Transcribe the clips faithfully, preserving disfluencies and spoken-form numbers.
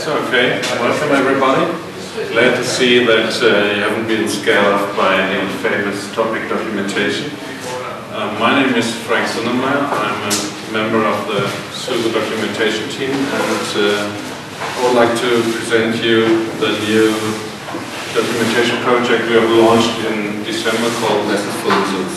Yes, okay. Welcome everybody. Glad to see that uh, you haven't been scared off by any famous topic documentation. Uh, my name is Frank Sundermeyer. I'm a member of the SUSE documentation team, and uh, I would like to present you the new documentation project we have launched in December called Lessons for Lizards.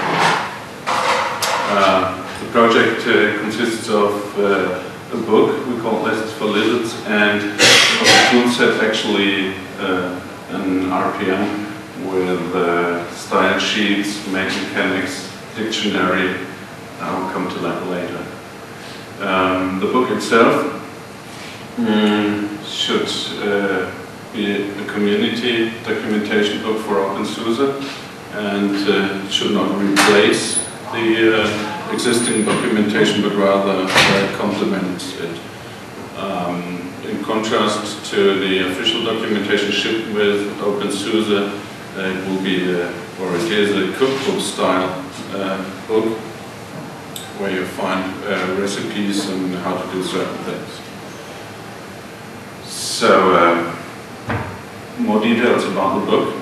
Uh, the project uh, consists of uh, a book we call Lessons for Lizards, and a tool set actually uh, an R P M with uh, style sheets, main mechanics, dictionary. I'll come to that later. Um, the book itself mm, should uh, be a community documentation book for OpenSUSE, and uh, should not replace the uh, existing documentation, but rather uh, complement it. Um, in contrast to the official documentation shipped with OpenSUSE, uh, it will be, uh, or it is a cookbook style uh, book where you find uh, recipes and how to do certain things. So, uh, more details about the book.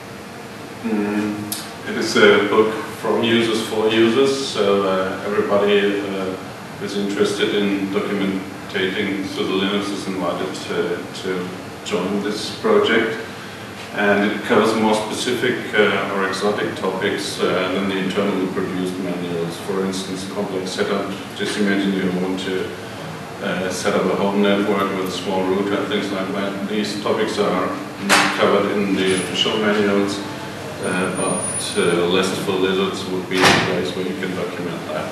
Mm, it is a book from users for users, so uh, everybody uh, who's interested in documenting SUSE Linux is invited to, to join this project. And it covers more specific uh, or exotic topics uh, than the internally produced manuals. For instance, complex setup. Just imagine you want to uh, set up a home network with a small router and things like that. These topics are not covered in the official manuals. Uh, but uh, Lessons for Lizards would be the place where you can document that.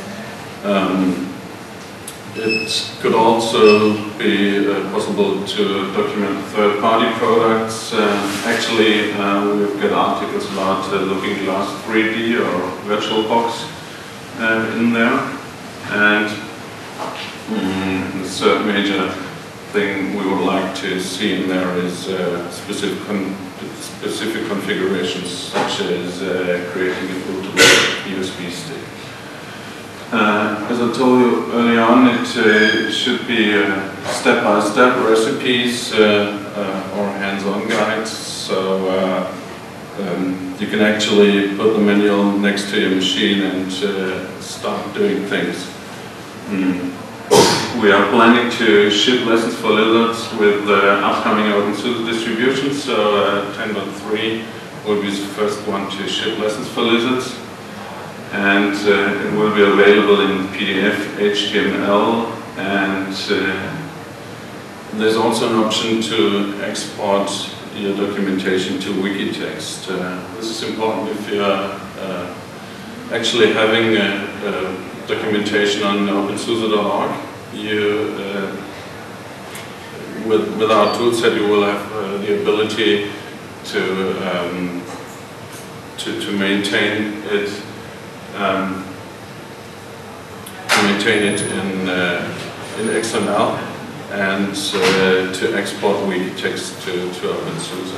Um, it could also be uh, possible to document third-party products. Uh, actually, uh, we've got articles about uh, Looking Glass three D or VirtualBox uh, in there. And mm, the third major thing we would like to see in there is uh, specific con specific configurations, such as uh, creating a bootable U S B stick. Uh, as I told you earlier on, it uh, should be step-by-step -step recipes uh, uh, or hands-on guides, so uh, um, you can actually put the manual next to your machine and uh, start doing things. Mm. We are planning to ship Lessons for Lizards with the upcoming OpenSUSE distribution, so uh, ten point three will be the first one to ship Lessons for Lizards, and uh, it will be available in P D F, H T M L, and uh, there's also an option to export your documentation to Wikitext. Uh, this is important if you're uh, actually having a, a documentation on OpenSUSE dot org. You, uh, with, with our toolset, you will have uh, the ability to, um, to to maintain it, um, to maintain it in uh, in X M L, and uh, to export Wikitext to to OpenSUSE.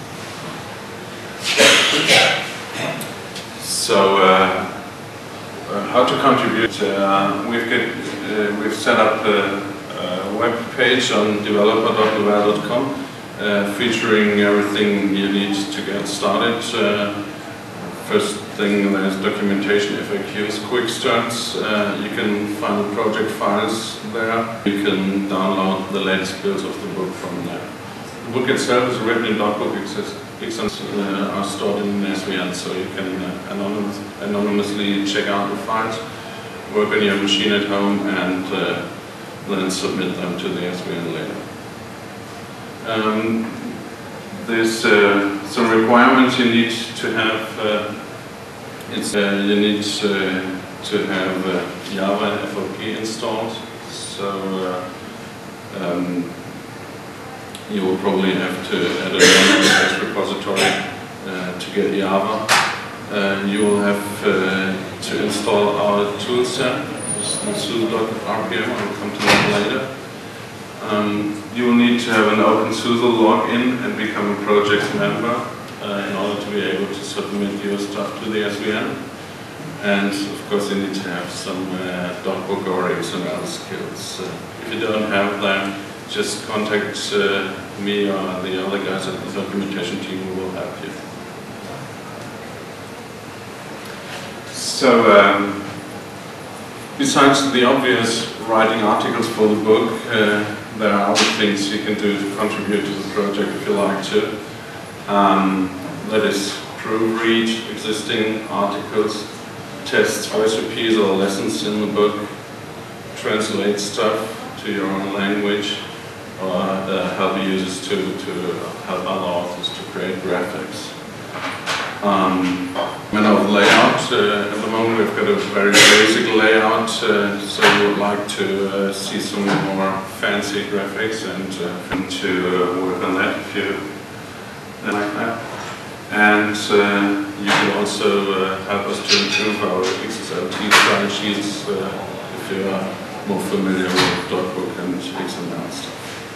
So. Uh, Uh, how to contribute? Uh, we've, get, uh, we've set up a, a web page on developer dot duval dot com uh, featuring everything you need to get started. Uh, first thing, there's documentation, F A Qs, quick starts. Uh, you can find the project files there. You can download the latest builds of the book from there. The book itself is written in DocBook. Exams uh, are stored in S V N, so you can uh, anonymous, anonymously check out the files, work on your machine at home, and uh, then submit them to the S V N later. Um, there's uh, some requirements you need to have. Uh, it's, uh, you need uh, to have uh, Java and F O P installed. So. Uh, um, You will probably have to add a text repository uh, to get Java. Uh, you will have uh, to install our toolset, SUSE dot R P M. I'll come to that later. Um, you will need to have an OpenSUSE login and become a project member uh, in order to be able to submit your stuff to the S V N. And of course, you need to have some uh, DocBook or X M L skills. Uh, if you don't have them, just contact uh, me or the other guys at the documentation team who will help you. So, um, besides the obvious writing articles for the book, uh, there are other things you can do to contribute to the project if you like to. Um, that is, proofread existing articles, test recipes or lessons in the book, translate stuff to your own language, or uh, help users to, to help other authors to create graphics. Um, when of layout, uh, at the moment we've got a very basic layout, uh, so we would like to uh, see some more fancy graphics and uh, to uh, work on that if you like that. And uh, you can also uh, help us to improve our X S L T style sheets uh, if you are more familiar with DocBook and X M L stuff.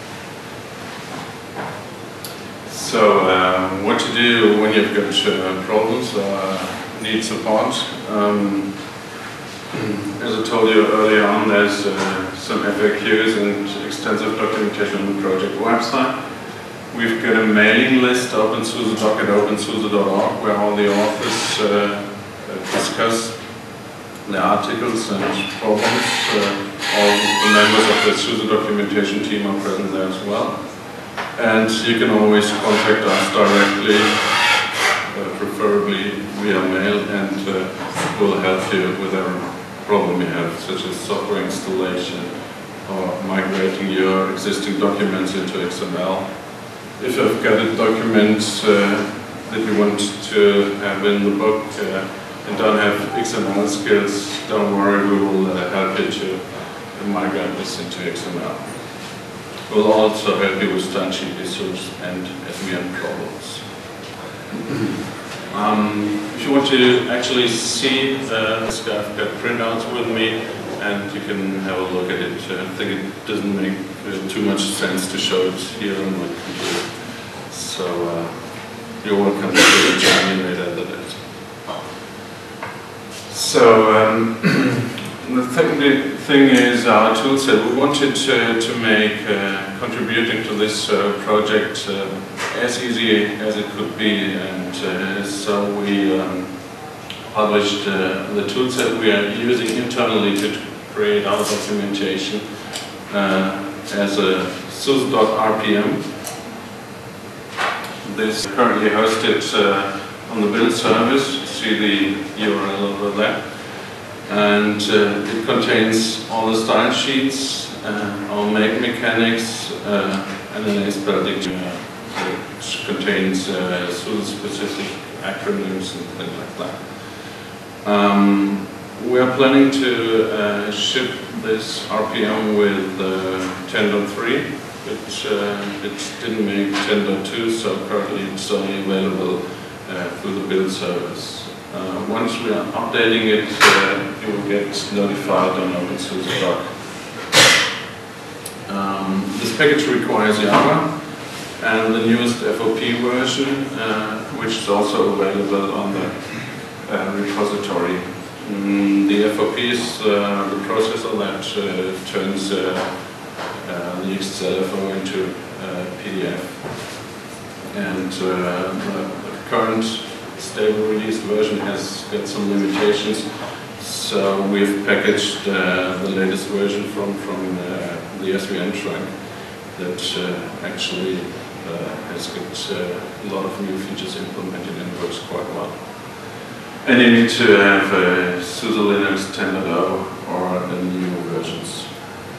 So, uh, what to do when you've got uh, problems or need support? Um, as I told you earlier on, there's uh, some F A Qs and extensive documentation on the project website. We've got a mailing list, OpenSUSE.doc at OpenSUSE dot org, where all the authors uh, discuss the articles and problems. Uh, all the members of the SUSE documentation team are present there as well. And you can always contact us directly, uh, preferably via mail, and uh, we'll help you with every problem you have, such as software installation or migrating your existing documents into X M L. If you've got a document uh, that you want to have in the book uh, and don't have X M L skills, don't worry, we will uh, help you to migrate this into X M L. We'll also help you with stylesheet issues and S V N problems. um, if you want to actually see uh, this, I've got printouts with me, and you can have a look at it. I think it doesn't make uh, too much sense to show it here on my computer. So uh, you're welcome to join me later that it. So um, the thing, the thing is our toolset. We wanted to, to make uh, contributing to this uh, project uh, as easy as it could be, and uh, so we um, published uh, the toolset we are using internally to create our documentation uh, as a SUSE.rpm. This is currently hosted uh, on the build service. You see the U R L over there. And uh, it contains all the style sheets, uh, our make mechanics, uh, and an Spell dictionary, uh, which contains uh, SUSE-specific acronyms and things like that. Um, we are planning to uh, ship this R P M with uh, ten point three, which uh, it didn't make ten point two, so currently it's only available uh, through the build service. Uh, once we are updating it, uh, you will get notified on OpenSUSE.doc. Um, this package requires Java and the newest F O P version, uh, which is also available on the uh, repository. Mm, the F O P is uh, the processor that uh, turns uh, uh, the X S L F O into uh, P D F. And uh, the, the current stable released version has got some limitations, so we've packaged uh, the latest version from, from uh, the S V N trunk that uh, actually uh, has got uh, a lot of new features implemented and works quite well. And you need to have uh, SUSE Linux ten point oh or the new versions.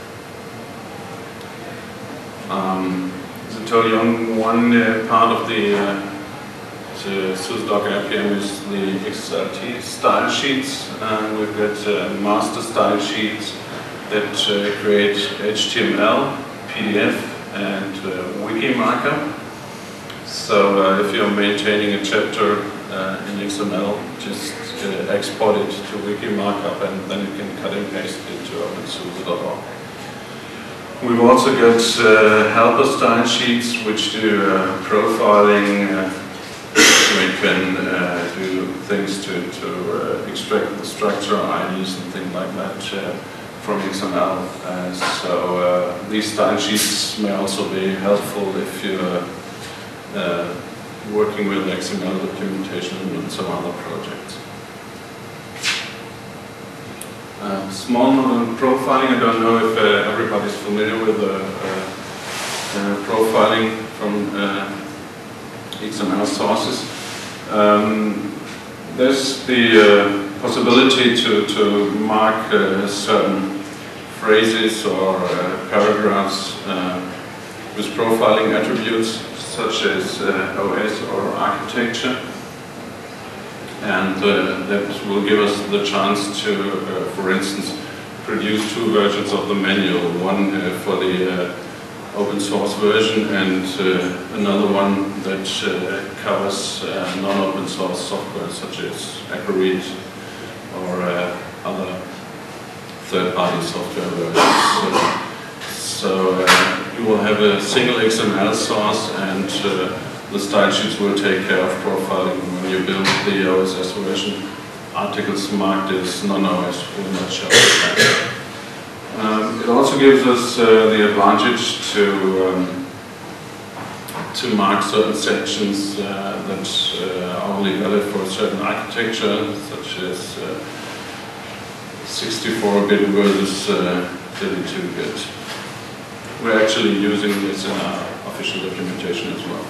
Um, as I told you, on one uh, part of the uh, The SUSE.doc-rpm is the X S L T style sheets, and we've got uh, master style sheets that uh, create H T M L, P D F, and uh, wiki markup. So uh, if you're maintaining a chapter uh, in X M L, just uh, export it to wiki markup, and then you can cut and paste it to OpenSUSE dot org. We've also got uh, helper style sheets which do uh, profiling. Uh, We can uh, do things to, to uh, extract the structure, I Ds and things like that uh, from X M L. Uh, so uh, these style sheets may also be helpful if you're uh, working with X M L documentation in some other projects. Uh, small note on profiling. I don't know if uh, everybody's familiar with uh, uh, uh, profiling from uh, X M L sources. Um, there's the uh, possibility to, to mark uh, certain phrases or uh, paragraphs uh, with profiling attributes such as uh, O S or architecture. And uh, that will give us the chance to, uh, for instance, produce two versions of the manual, one uh, for the uh, open source version and uh, another one that uh, covers uh, non-open source software such as Acroread or uh, other third-party software versions. So, so uh, you will have a single X M L source, and uh, the style sheets will take care of profiling when you build the O S S version. Articles marked as non-O S will not show that. Um, it also gives us uh, the advantage to um, to mark certain sections uh, that uh, are only valid for a certain architecture, such as uh, sixty-four bit versus uh, thirty-two bit. We're actually using this in our official documentation as well.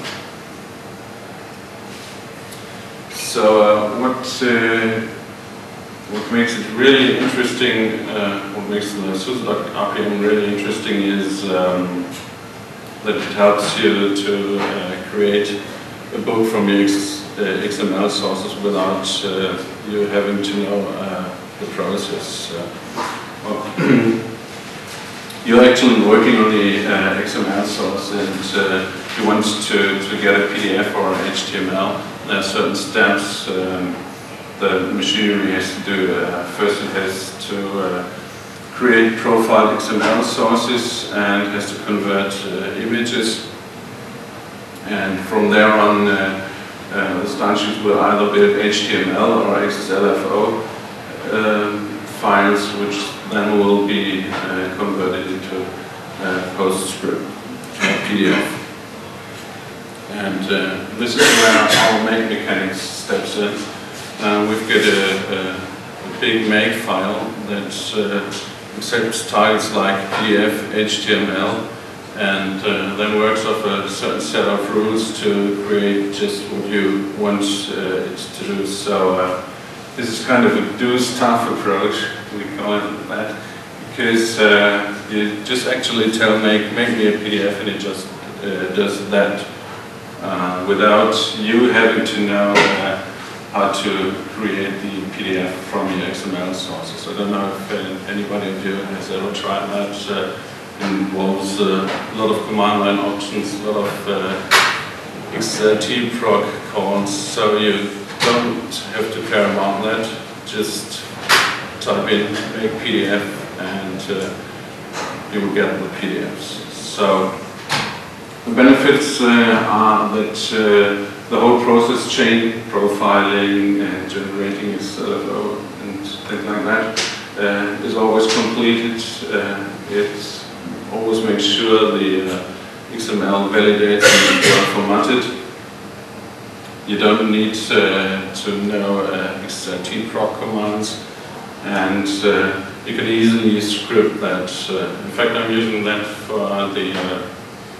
So uh, what uh, what makes it really interesting, uh, what makes the SUSE R P M really interesting is um, that it helps you to uh, create a book from your X, uh, X M L sources without uh, you having to know uh, the process. Uh, well, you're actually working on the uh, X M L source, and uh, you want to, to get a P D F or an H T M L. There are certain steps um, the machinery has to do. Uh, first it has to uh, create profile X M L sources and has to convert uh, images. And from there on, uh, uh, the style sheets will either build H T M L or X S L F O uh, files, which then will be uh, converted into uh, PostScript uh, P D F. And uh, this is where our make mechanics steps in. Uh, we've got a, a, a big make file that uh, accepts styles like P D F, H T M L, and uh, then works off a certain set of rules to create just what you want uh, it to do. So uh, this is kind of a do stuff approach, we call it that, because uh, you just actually tell make, make me a P D F, and it just uh, does that. Uh, without you having to know uh, how to create the P D F from your X M L sources. I don't know if uh, anybody of you has ever tried that. Uh, it involves uh, a lot of command line options, a lot of uh, X L T proc calls, so you don't have to care about that. Just type in make P D F and uh, you will get the P D Fs. So the benefits uh, are that uh, the whole process chain, profiling and generating X L F O and things like that, uh, is always completed. Uh, it always makes sure the uh, X M L validates and is well formatted. You don't need uh, to know uh, X L T proc commands, and uh, you can easily script that. Uh, in fact, I'm using that for the uh,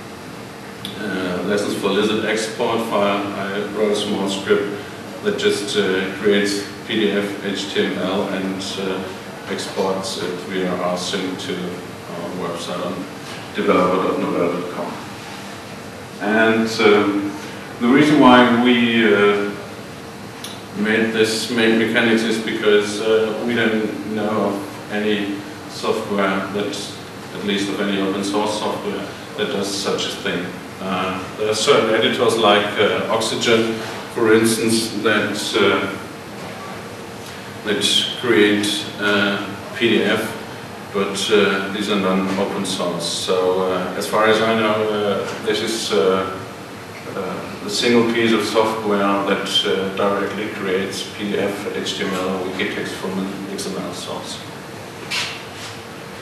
Uh, lessons for Lizard export file. I wrote a small script that just uh, creates P D F, H T M L, and uh, exports it via rsync to our website on developer dot novell dot com. And um, the reason why we uh, made this make mechanics is because uh, we don't know of any software that, at least of any open source software, that does such a thing. Uh, there are certain editors like uh, Oxygen, for instance, that uh, that create uh, P D F, but uh, these are non-open source. So, uh, as far as I know, uh, this is uh, uh, a single piece of software that uh, directly creates P D F, H T M L, or Wikitext from an X M L source.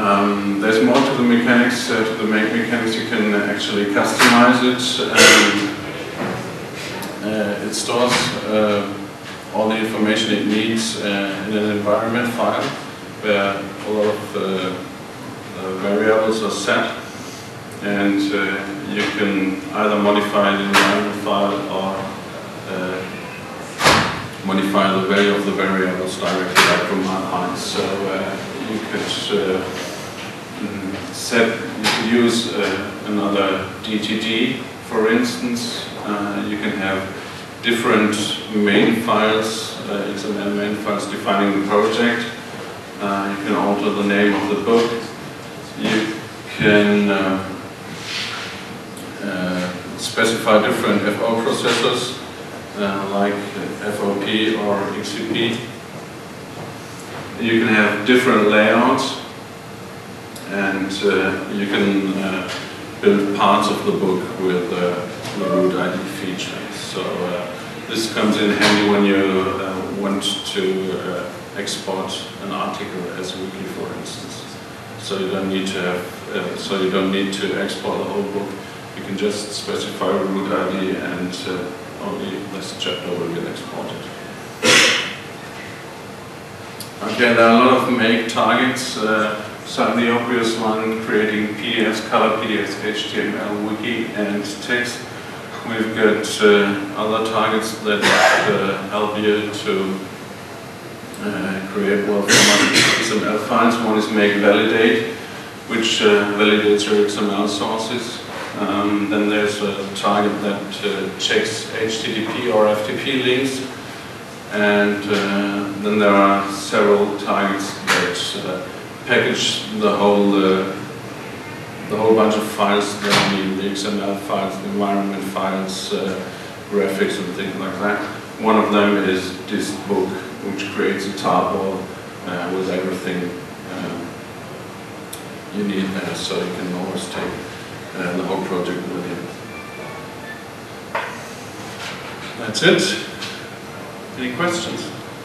Um, there's more to the mechanics, uh, to the make mechanics. You can actually customize it. Um, uh, it stores uh, all the information it needs uh, in an environment file where a lot of uh, uh, variables are set, and uh, you can either modify the environment file or uh, modify the value of the variables directly by command line. So uh, you could uh, set, you could use uh, another D T D, for instance. Uh, you can have different main files, uh, X M L main files defining the project. Uh, you can alter the name of the book. You can uh, uh, specify different F O processors, uh, like F O P or X C P. You can have different layouts, and uh, you can uh, build parts of the book with uh, the root I D feature. So uh, this comes in handy when you uh, want to uh, export an article as a wiki, for instance. So you don't need to have, uh, so you don't need to export the whole book. You can just specify a root I D, and uh, only this chapter will get exported. Okay, there are a lot of make targets. Uh, so the obvious one, creating P D Fs, color P D Fs, H T M L, wiki, and text. We've got uh, other targets that uh, help you to uh, create well-formatted X M L files. One is make validate, which uh, validates your X M L sources. Um, then there's a target that uh, checks H T T P or F T P links. And uh, then there are several targets that uh, package the whole uh, the whole bunch of files that you need, the X M L files, the environment files, uh, graphics and things like that. One of them is this book, which creates a tarball uh, with everything uh, you need there, so you can always take uh, the whole project with you. That's it. Any questions?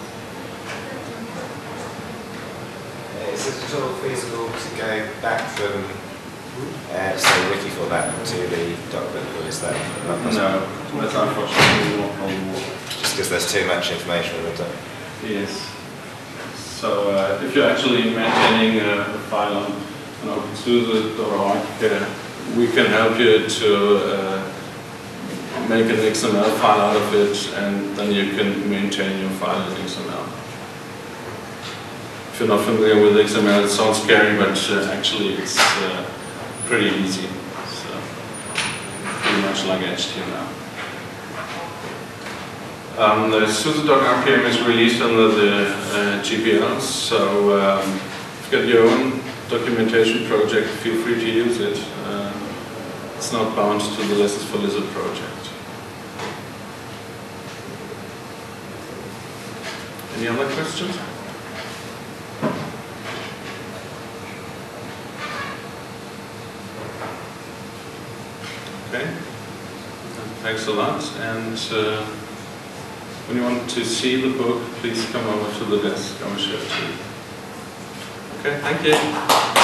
Is it at all feasible to go back from, uh, say, wiki format to the document, or is that not possible? No, that's unfortunately not possible. Just because there's too much information on the document? Yes. So uh, if you're actually maintaining a, a file on, on OpenSUSE dot org, uh, we can help you to uh, make an X M L file out of it, and then you can maintain your file in X M L. If you're not familiar with X M L, it sounds scary, but uh, actually it's uh, pretty easy. So, pretty much like H T M L. Um, the SUSE.doc R P M is released under the uh, G P L, so um, if you've got your own documentation project, feel free to use it. Uh, it's not bound to the Lessons for Lizard project. Any other questions? Okay, thanks a lot. And uh, when you want to see the book, please come over to the desk. I will show it to you. Okay, thank you.